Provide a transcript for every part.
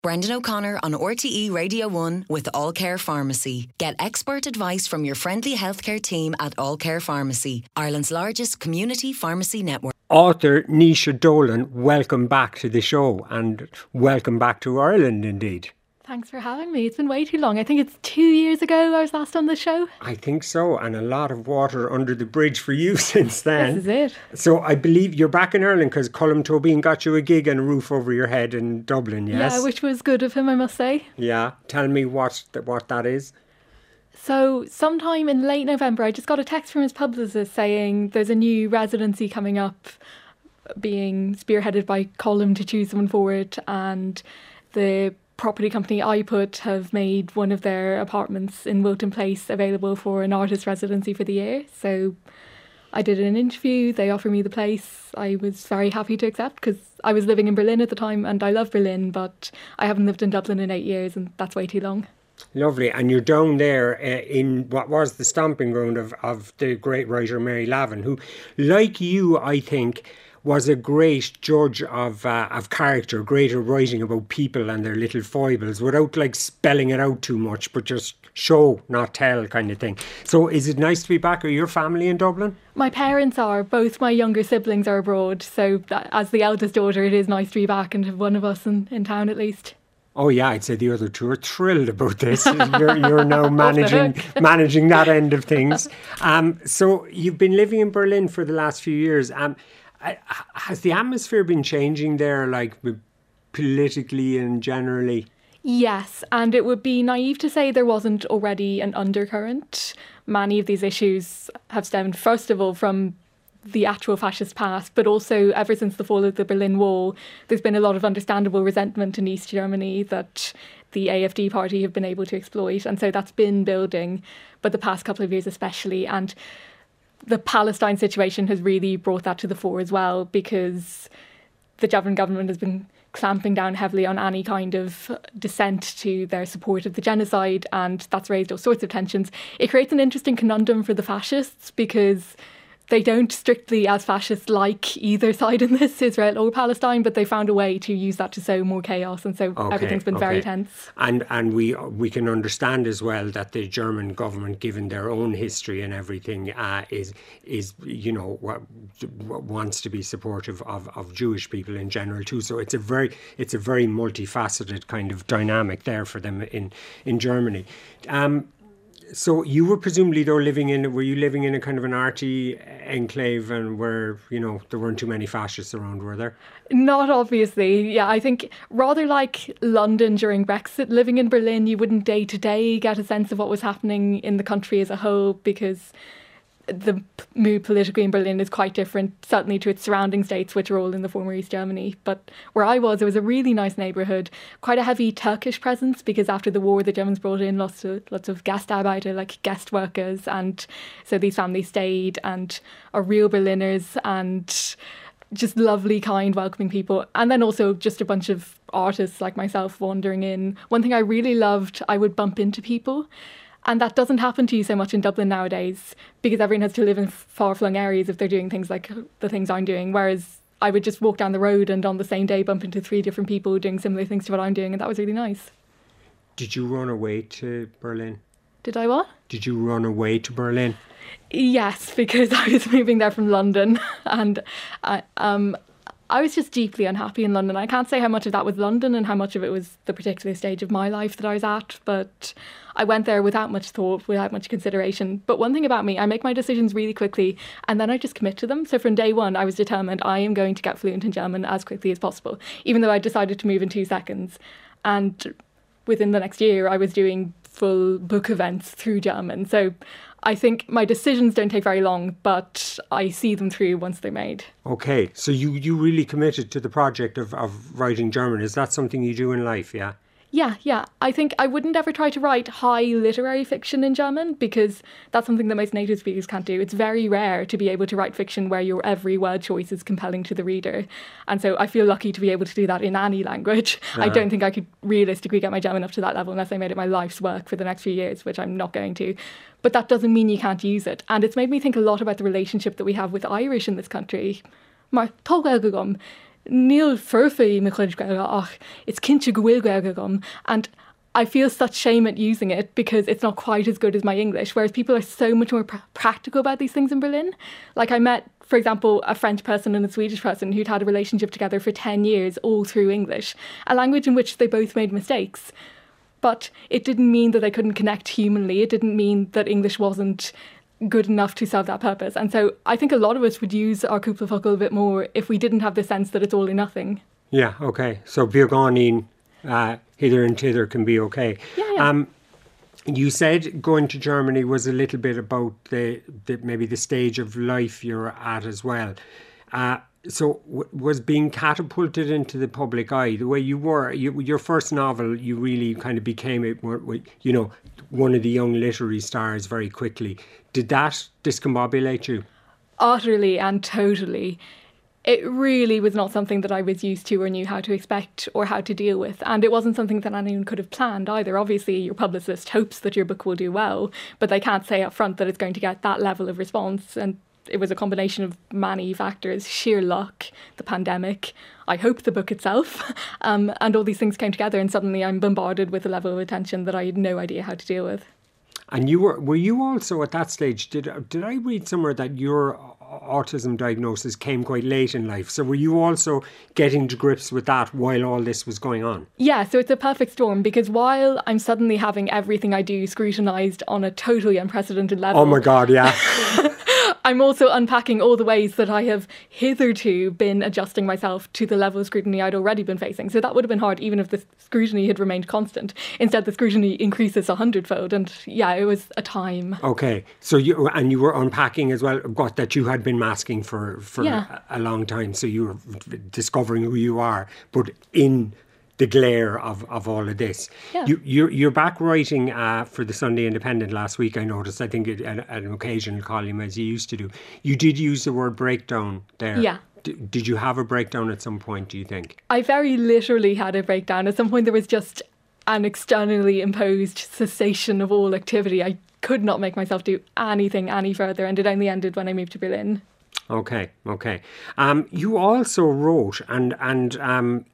Brendan O'Connor on RTE Radio 1 with All Care Pharmacy. Get expert advice from your friendly healthcare team at All Care Pharmacy, Ireland's largest community pharmacy network. Author Naoise Dolan, welcome back to the show, and welcome back to Ireland indeed. Thanks for having me. It's been way too long. I think it's 2 years ago I was last on the show. I think so, and a lot of water under the bridge for you since then. This is it. So I believe you're back in Ireland because Colm Tóibín got you a gig and a roof over your head in Dublin, yes? Yeah, which was good of him, I must say. Yeah. Tell me what that is. So sometime in late November, I just got a text from his publicist saying there's a new residency coming up being spearheaded by Colm to choose someone for it, and the property company iPut have made one of their apartments in Wilton Place available for an artist residency for the year. So I did an interview, they offered me the place. I was very happy to accept because I was living in Berlin at the time and I love Berlin, but I haven't lived in Dublin in 8 years and that's way too long. Lovely. And you're down there in what was the stomping ground of the great writer Mary Lavin, who, like you, I think, was a great judge of character, great at writing about people and their little foibles without like spelling it out too much, but just show, not tell kind of thing. So is it nice to be back? Are your family in Dublin? My parents are. Both my younger siblings are abroad. So as the eldest daughter, it is nice to be back and have one of us in town at least. Oh yeah, I'd say the other two are thrilled about this. You're now managing that end of things. So you've been living in Berlin for the last few years. Has the atmosphere been changing there, like politically and generally? Yes, and it would be naive to say there wasn't already an undercurrent. Many of these issues have stemmed, first of all, from the actual fascist past, but also ever since the fall of the Berlin Wall, there's been a lot of understandable resentment in East Germany that the AfD party have been able to exploit. And so that's been building, but the past couple of years especially. And the Palestine situation has really brought that to the fore as well, because the German government has been clamping down heavily on any kind of dissent to their support of the genocide, and that's raised all sorts of tensions. It creates an interesting conundrum for the fascists because they don't strictly, as fascists, like either side in this, Israel or Palestine, but they found a way to use that to sow more chaos, and so everything's been very tense. And we can understand as well that the German government, given their own history and everything, is wants to be supportive of Jewish people in general too. So it's a very multifaceted kind of dynamic there for them in Germany. So you were presumably though were you living in a kind of an arty enclave and where, there weren't too many fascists around, were there? Not obviously. Yeah, I think rather like London during Brexit, living in Berlin, you wouldn't day to day get a sense of what was happening in the country as a whole because the mood politically in Berlin is quite different, certainly to its surrounding states, which are all in the former East Germany. But where I was, it was a really nice neighbourhood, quite a heavy Turkish presence, because after the war, the Germans brought in lots of Gastarbeiter, like guest workers. And so these families stayed and are real Berliners and just lovely, kind, welcoming people. And then also just a bunch of artists like myself wandering in. One thing I really loved, I would bump into people. And that doesn't happen to you so much in Dublin nowadays because everyone has to live in far-flung areas if they're doing things like the things I'm doing. Whereas I would just walk down the road and on the same day bump into 3 different people doing similar things to what I'm doing. And that was really nice. Did you run away to Berlin? Did I what? Did you run away to Berlin? Yes, because I was moving there from London and I was just deeply unhappy in London. I can't say how much of that was London and how much of it was the particular stage of my life that I was at, but I went there without much thought, without much consideration. But one thing about me, I make my decisions really quickly and then I just commit to them. So from day one, I was determined I am going to get fluent in German as quickly as possible, even though I decided to move in 2 seconds. And within the next year, I was doing full book events through German. So I think my decisions don't take very long, but I see them through once they're made. Okay, so you really committed to the project of writing German. Is that something you do in life, yeah? Yeah. I think I wouldn't ever try to write high literary fiction in German because that's something that most native speakers can't do. It's very rare to be able to write fiction where your every word choice is compelling to the reader. And so I feel lucky to be able to do that in any language. I don't think I could realistically get my German up to that level unless I made it my life's work for the next few years, which I'm not going to. But that doesn't mean you can't use it. And it's made me think a lot about the relationship that we have with Irish in this country. níl furfaí me chuid gaeilge ach it's cinse go bhfuil gaeilge agam, and I feel such shame at using it because it's not quite as good as my English, whereas people are so much more practical about these things in Berlin. Like I met, for example, a French person and a Swedish person who'd had a relationship together for 10 years, all through English, a language in which they both made mistakes. But it didn't mean that they couldn't connect humanly. It didn't mean that English wasn't good enough to serve that purpose. And so I think a lot of us would use our cúpla a bit more if we didn't have the sense that it's all or nothing. Yeah, okay. So Bioganin, hither and thither can be okay. Yeah. You said going to Germany was a little bit about the maybe the stage of life you're at as well. So was being catapulted into the public eye the way you were? Your first novel, you really kind of became one of the young literary stars very quickly. Did that discombobulate you? Utterly and totally. It really was not something that I was used to or knew how to expect or how to deal with. And it wasn't something that anyone could have planned either. Obviously, your publicist hopes that your book will do well, but they can't say up front that it's going to get that level of response. And it was a combination of many factors, sheer luck, the pandemic, I hope the book itself, and all these things came together, and suddenly I'm bombarded with a level of attention that I had no idea how to deal with. And were you also at that stage, did I read somewhere that your autism diagnosis came quite late in life? So were you also getting to grips with that while all this was going on? Yeah, so it's a perfect storm, because while I'm suddenly having everything I do scrutinised on a totally unprecedented level... Oh my God, yeah. I'm also unpacking all the ways that I have hitherto been adjusting myself to the level of scrutiny I'd already been facing. So that would have been hard even if the scrutiny had remained constant. Instead, the scrutiny increases 100-fold. And yeah, it was a time. Okay. So you were unpacking as well, that you had been masking for a long time. So you were discovering who you are, but in the glare of all of this. Yeah. You're back writing for the Sunday Independent last week, I noticed. I think at an occasional column, as you used to do. You did use the word breakdown there. Yeah. Did you have a breakdown at some point, do you think? I very literally had a breakdown. At some point there was just an externally imposed cessation of all activity. I could not make myself do anything any further, and it only ended when I moved to Berlin. Okay. You also wrote, and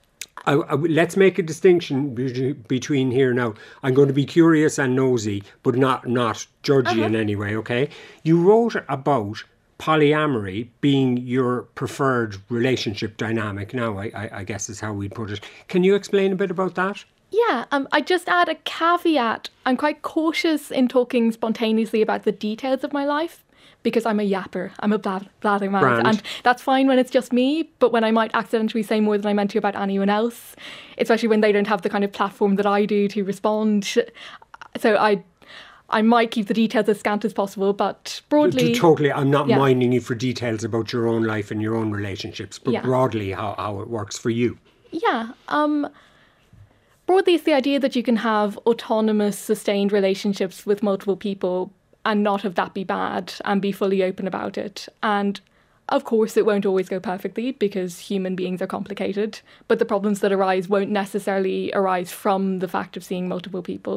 let's make a distinction between here now. I'm going to be curious and nosy, but not judgy in any way, okay? You wrote about polyamory being your preferred relationship dynamic now, I guess is how we'd put it. Can you explain a bit about that? Yeah, I just add a caveat. I'm quite cautious in talking spontaneously about the details of my life, because I'm a yapper, I'm a blathermouth, and that's fine when it's just me, but when I might accidentally say more than I meant to about anyone else, especially when they don't have the kind of platform that I do to respond, so I might keep the details as scant as possible, but broadly... Totally, I'm not minding you for details about your own life and your own relationships, but broadly how it works for you. Yeah, broadly it's the idea that you can have autonomous, sustained relationships with multiple people and not have that be bad and be fully open about it. And of course it won't always go perfectly because human beings are complicated, but the problems that arise won't necessarily arise from the fact of seeing multiple people.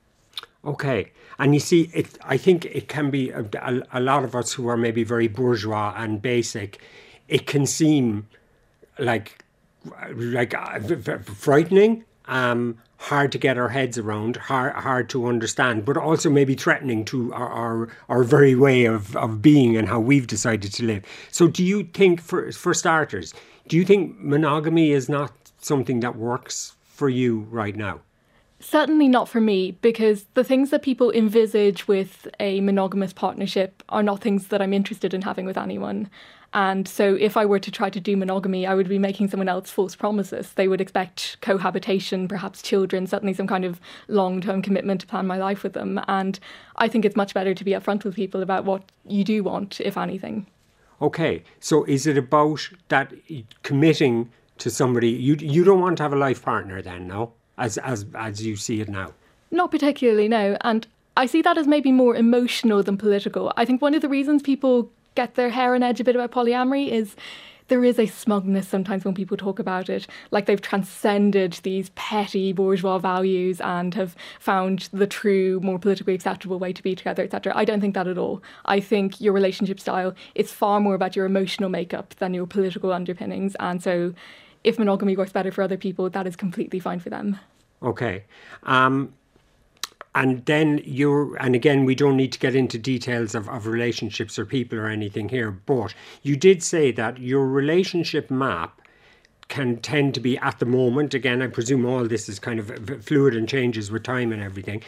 Okay. And you see, I think it can be a lot of us who are maybe very bourgeois and basic, it can seem like frightening, hard to get our heads around, hard to understand, but also maybe threatening to our very way of being and how we've decided to live. So do you think, for starters, do you think monogamy is not something that works for you right now? Certainly not for me, because the things that people envisage with a monogamous partnership are not things that I'm interested in having with anyone. And so if I were to try to do monogamy, I would be making someone else false promises. They would expect cohabitation, perhaps children, certainly some kind of long-term commitment to plan my life with them. And I think it's much better to be upfront with people about what you do want, if anything. Okay, so is it about that committing to somebody? You don't want to have a life partner then, no? As you see it now? Not particularly, no. And I see that as maybe more emotional than political. I think one of the reasons people get their hair on edge a bit about polyamory is there is a smugness sometimes when people talk about it, like they've transcended these petty bourgeois values and have found the true, more politically acceptable way to be together, etc. I don't think that at all. I think your relationship style is far more about your emotional makeup than your political underpinnings. And so if monogamy works better for other people, that is completely fine for them. Okay. And then and again, we don't need to get into details of relationships or people or anything here, but you did say that your relationship map can tend to be, at the moment, again, I presume all this is kind of fluid and changes with time and everything,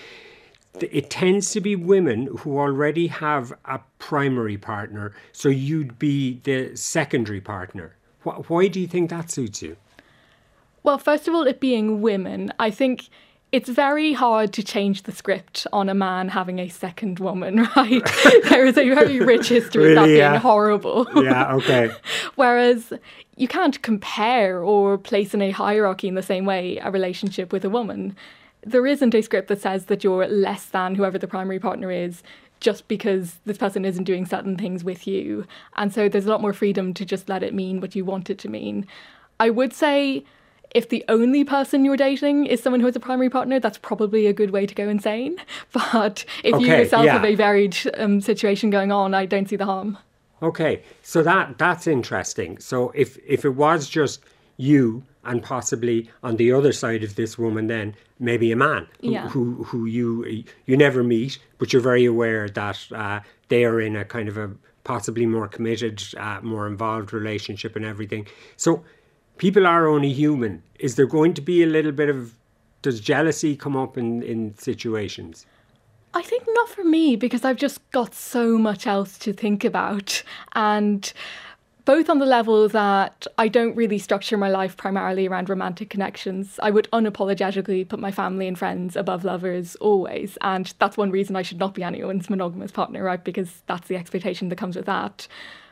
it tends to be women who already have a primary partner, so you'd be the secondary partner. Why do you think that suits you? Well, first of all, it being women, I think it's very hard to change the script on a man having a second woman, right? There is a very rich history of that being horrible. Yeah, okay. Whereas you can't compare or place in a hierarchy in the same way a relationship with a woman. There isn't a script that says that you're less than whoever the primary partner is just because this person isn't doing certain things with you. And so there's a lot more freedom to just let it mean what you want it to mean. I would say, if the only person you're dating is someone who has a primary partner, that's probably a good way to go insane. But if you yourself have a varied situation going on, I don't see the harm. Okay, so that's interesting. So if it was just you and possibly on the other side of this woman then maybe a man who you never meet, but you're very aware that they are in a kind of a possibly more committed, more involved relationship and everything. So people are only human. Is there going to be a little bit of, does jealousy come up in situations? I think not for me, because I've just got so much else to think about. And both on the level that I don't really structure my life primarily around romantic connections. I would unapologetically put my family and friends above lovers always. And that's one reason I should not be anyone's monogamous partner, right? Because that's the expectation that comes with that.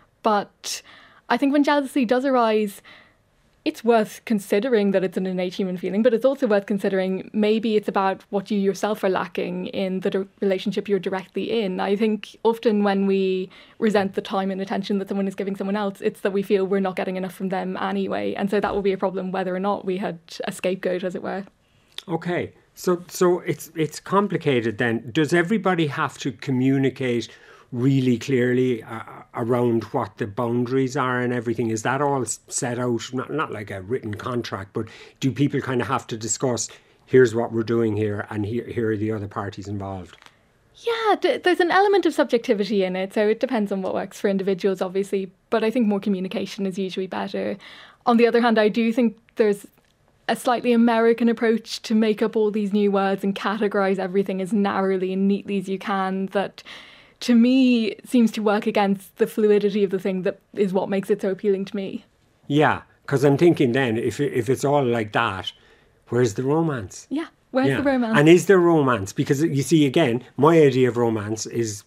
But I think when jealousy does arise, it's worth considering that it's an innate human feeling, but it's also worth considering maybe it's about what you yourself are lacking in the relationship you're directly in. I think often when we resent the time and attention that someone is giving someone else, it's that we feel we're not getting enough from them anyway. And so that will be a problem whether or not we had a scapegoat, as it were. Okay, so it's complicated then. Does everybody have to communicate really clearly around what the boundaries are and everything? Is that all set out, not like a written contract, but do people kind of have to discuss, here's what we're doing here and here are the other parties involved? Yeah, there's an element of subjectivity in it, so it depends on what works for individuals, obviously, but I think more communication is usually better. On the other hand, I do think there's a slightly American approach to make up all these new words and categorise everything as narrowly and neatly as you can that, to me, seems to work against the fluidity of the thing that is what makes it so appealing to me. Yeah, because I'm thinking then, if it's all like that, where's the romance? Yeah, where's the romance? And is there romance? Because you see, again, my idea of romance is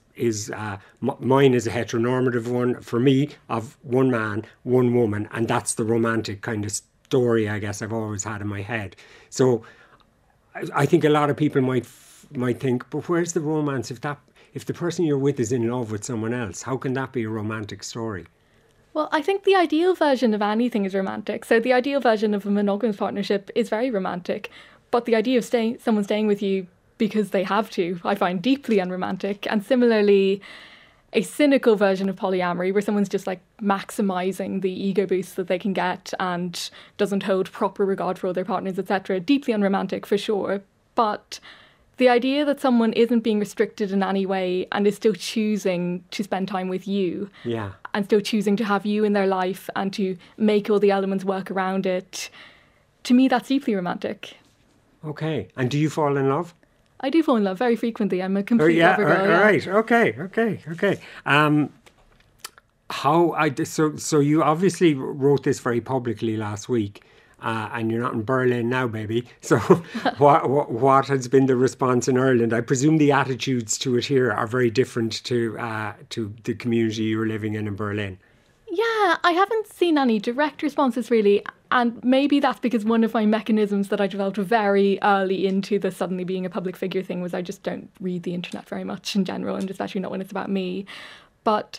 mine is a heteronormative one, for me, of one man, one woman, and that's the romantic kind of story, I guess, I've always had in my head. So I think a lot of people might think, but where's the romance if the person you're with is in love with someone else? How can that be a romantic story? Well, I think the ideal version of anything is romantic. So the ideal version of a monogamous partnership is very romantic. But the idea of someone staying with you because they have to, I find deeply unromantic. And similarly, a cynical version of polyamory where someone's just like maximising the ego boost that they can get and doesn't hold proper regard for other partners, etc. Deeply unromantic for sure. But the idea that someone isn't being restricted in any way and is still choosing to spend time with you and still choosing to have you in their life and to make all the elements work around it, to me, that's deeply romantic. Okay. And do you fall in love? I do fall in love very frequently. I'm a complete lover girl. Right. Okay. So you obviously wrote this very publicly last week. And you're not in Berlin now, baby. So what has been the response in Ireland? I presume the attitudes to it here are very different to the community you were living in Berlin. Yeah, I haven't seen any direct responses really. And maybe that's because one of my mechanisms that I developed very early into the suddenly being a public figure thing was I just don't read the internet very much in general, and especially not when it's about me. But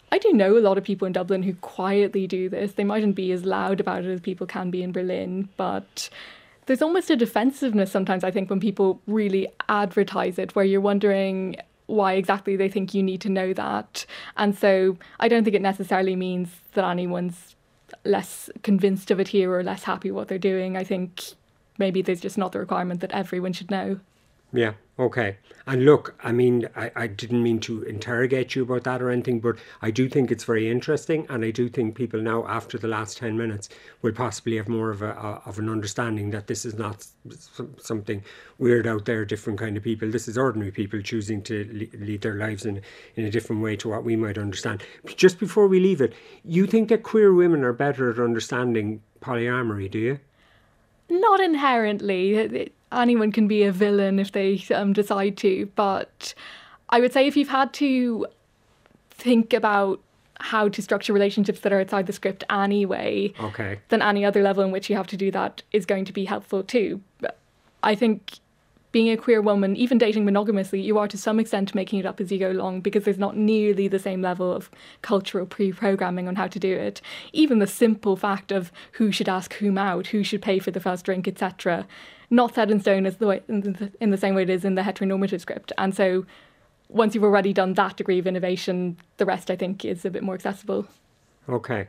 I do know a lot of people in Dublin who quietly do this. They mightn't be as loud about it as people can be in Berlin, but there's almost a defensiveness sometimes, I think, when people really advertise it, where you're wondering why exactly they think you need to know that. And so I don't think it necessarily means that anyone's less convinced of it here or less happy what they're doing. I think maybe there's just not the requirement that everyone should know. Yeah, okay. And look, I mean, I didn't mean to interrogate you about that or anything, but I do think it's very interesting, and I do think people now, after the last 10 minutes, will possibly have more of an understanding that this is not something weird out there, different kind of people. This is ordinary people choosing to lead their lives in a different way to what we might understand. But just before we leave it, you think that queer women are better at understanding polyamory, do you? Not inherently. Anyone can be a villain if they decide to, but I would say if you've had to think about how to structure relationships that are outside the script anyway, okay, then any other level in which you have to do that is going to be helpful too. I think being a queer woman, even dating monogamously, you are to some extent making it up as you go along, because there's not nearly the same level of cultural pre-programming on how to do it. Even the simple fact of who should ask whom out, who should pay for the first drink, etc., not set in stone as the way, in the same way it is in the heteronormative script. And so once you've already done that degree of innovation, the rest, I think, is a bit more accessible. Okay.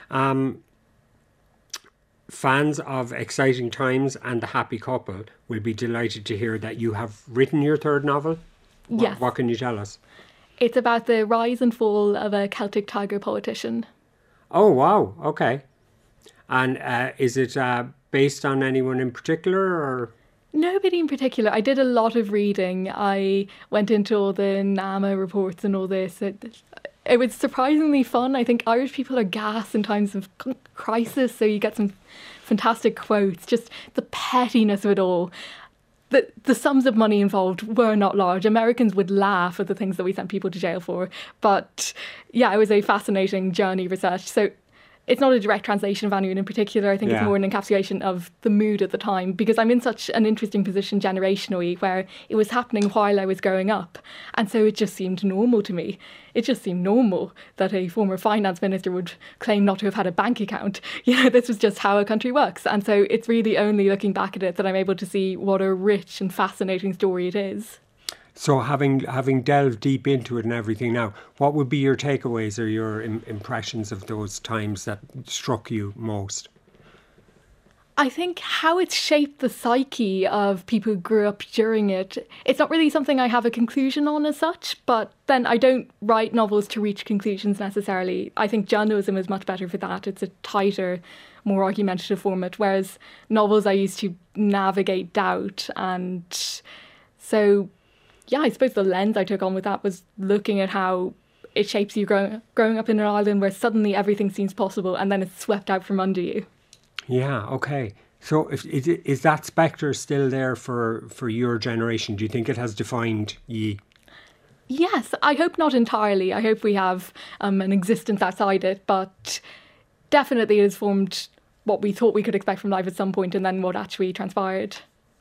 Fans of Exciting Times and The Happy Couple will be delighted to hear that you have written your third novel. Yes. What can you tell us? It's about the rise and fall of a Celtic Tiger politician. Oh, wow. Okay. And is it based on anyone in particular, or...? Nobody in particular. I did a lot of reading. I went into all the NAMA reports and all this. It was surprisingly fun. I think Irish people are gas in times of crisis, so you get some fantastic quotes. Just the pettiness of it all. The sums of money involved were not large. Americans would laugh at the things that we sent people to jail for. But yeah, it was a fascinating journey research. So it's not a direct translation of anyone in particular. I think it's more an encapsulation of the mood at the time, because I'm in such an interesting position generationally where it was happening while I was growing up. And so it just seemed normal to me. It just seemed normal that a former finance minister would claim not to have had a bank account. You know, this was just how a country works. And so it's really only looking back at it that I'm able to see what a rich and fascinating story it is. So having delved deep into it and everything now, what would be your takeaways or your impressions of those times that struck you most? I think how it's shaped the psyche of people who grew up during it. It's not really something I have a conclusion on as such, but then I don't write novels to reach conclusions necessarily. I think journalism is much better for that. It's a tighter, more argumentative format, whereas novels I used to navigate doubt. And so yeah, I suppose the lens I took on with that was looking at how it shapes you growing up in an island where suddenly everything seems possible and then it's swept out from under you. Yeah, okay. So is that spectre still there for your generation? Do you think it has defined ye? Yes, I hope not entirely. I hope we have an existence outside it, but definitely it has formed what we thought we could expect from life at some point and then what actually transpired.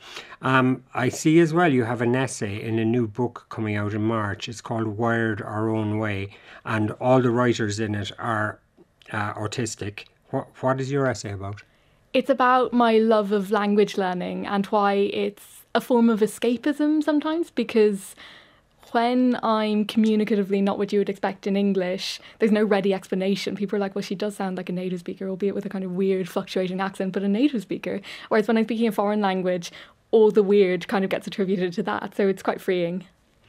I see as well you have an essay in a new book coming out in March. It's called Wired Our Own Way, and all the writers in it are autistic. What is your essay about? It's about my love of language learning and why it's a form of escapism sometimes, because when I'm communicatively not what you would expect in English, there's no ready explanation. People are like, well, she does sound like a native speaker, albeit with a kind of weird fluctuating accent, but a native speaker. Whereas when I'm speaking a foreign language, all the weird kind of gets attributed to that. So it's quite freeing.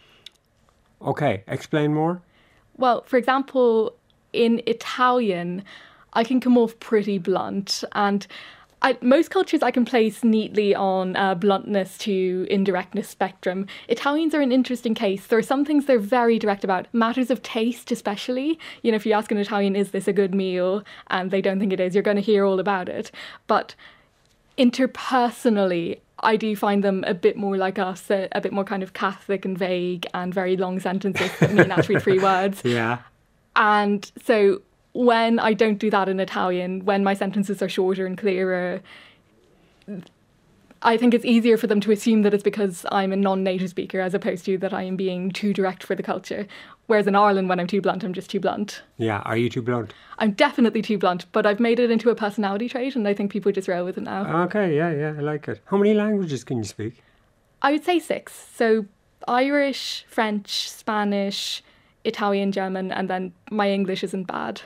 Okay, explain more. Well, for example, in Italian, I can come off pretty blunt, and most cultures I can place neatly on bluntness to indirectness spectrum. Italians are an interesting case. There are some things they're very direct about. Matters of taste especially. You know, if you ask an Italian, is this a good meal? And they don't think it is, you're going to hear all about it. But interpersonally, I do find them a bit more like us, a bit more kind of Catholic and vague and very long sentences that mean actually 3 words. Yeah. And so when I don't do that in Italian, when my sentences are shorter and clearer, I think it's easier for them to assume that it's because I'm a non-native speaker as opposed to that I am being too direct for the culture. Whereas in Ireland, when I'm too blunt, I'm just too blunt. Yeah, are you too blunt? I'm definitely too blunt, but I've made it into a personality trait and I think people just roll with it now. Okay, yeah, I like it. How many languages can you speak? I would say 6. So Irish, French, Spanish, Italian, German, and then my English isn't bad.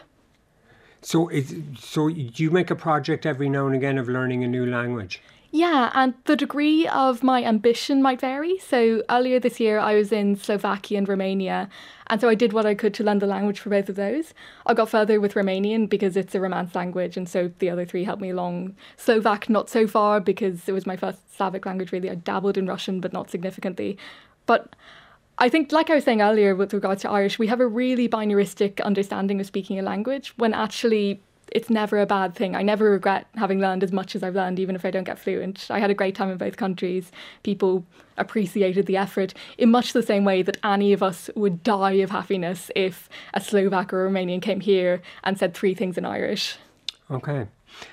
So do you make a project every now and again of learning a new language? Yeah, and the degree of my ambition might vary. So earlier this year, I was in Slovakia and Romania, and so I did what I could to learn the language for both of those. I got further with Romanian because it's a Romance language, and so the other 3 helped me along. Slovak, not so far, because it was my first Slavic language, really. I dabbled in Russian, but not significantly. But I think, like I was saying earlier with regards to Irish, we have a really binaristic understanding of speaking a language, when actually it's never a bad thing. I never regret having learned as much as I've learned, even if I don't get fluent. I had a great time in both countries. People appreciated the effort in much the same way that any of us would die of happiness if a Slovak or a Romanian came here and said 3 things in Irish. Okay.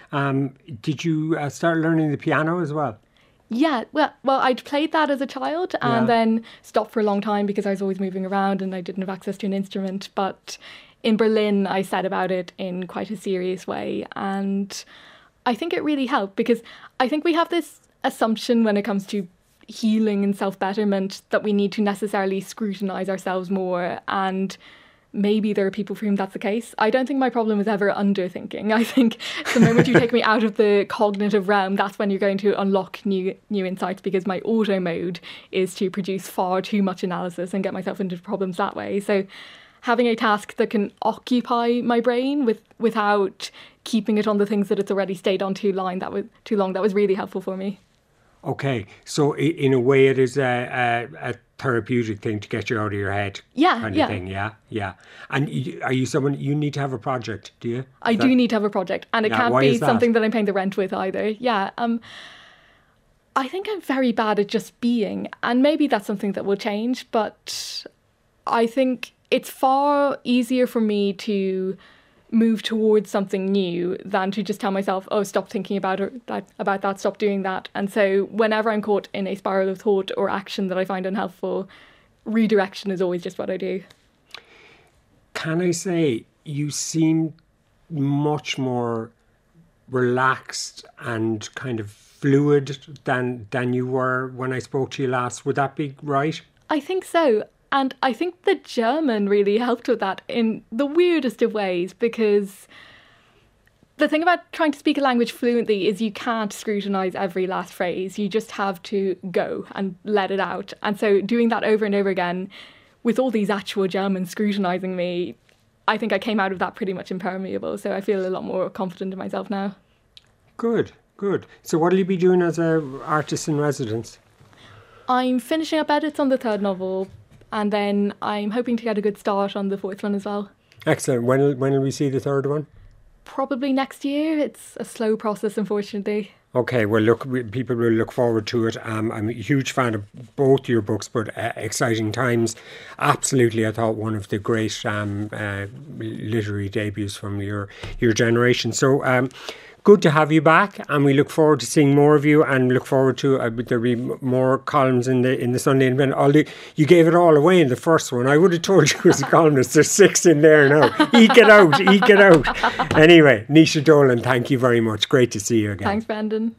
Did you start learning the piano as well? Yeah, well, I'd played that as a child and then stopped for a long time because I was always moving around and I didn't have access to an instrument. But in Berlin, I set about it in quite a serious way. And I think it really helped because I think we have this assumption when it comes to healing and self-betterment that we need to necessarily scrutinise ourselves more. And maybe there are people for whom that's the case. I don't think my problem is ever underthinking. I think the moment you take me out of the cognitive realm, that's when you're going to unlock new insights, because my auto mode is to produce far too much analysis and get myself into problems that way. So having a task that can occupy my brain without keeping it on the things that it's already stayed on too long, that was really helpful for me. Okay, so in a way it is a therapeutic thing to get you out of your head. Kind of thing, yeah. And are you someone, you need to have a project, do you? I do need to have a project, and it can't be something that I'm paying the rent with either. Yeah, I think I'm very bad at just being, and maybe that's something that will change, but I think it's far easier for me to move towards something new than to just tell myself, oh, stop thinking about that, stop doing that. And so whenever I'm caught in a spiral of thought or action that I find unhelpful, redirection is always just what I do. Can I say you seem much more relaxed and kind of fluid than you were when I spoke to you last? Would that be right? I think so. And I think the German really helped with that in the weirdest of ways, because the thing about trying to speak a language fluently is you can't scrutinise every last phrase. You just have to go and let it out. And so doing that over and over again with all these actual Germans scrutinising me, I think I came out of that pretty much impermeable. So I feel a lot more confident in myself now. Good. So what will you be doing as an artist in residence? I'm finishing up edits on the 3rd novel. And then I'm hoping to get a good start on the 4th one as well. Excellent. When will we see the 3rd one? Probably next year. It's a slow process, unfortunately. Okay, well, look, people will look forward to it. I'm a huge fan of both your books, but Exciting Times, absolutely, I thought one of the great literary debuts from your generation. So good to have you back, and we look forward to seeing more of you, and look forward to there'll be more columns in the Sunday Independent. You gave it all away in the first one. I would have told you as a columnist. There's 6 in there now. Eke it out. Anyway, Naoise Dolan, thank you very much. Great to see you again. Thanks, Brendan.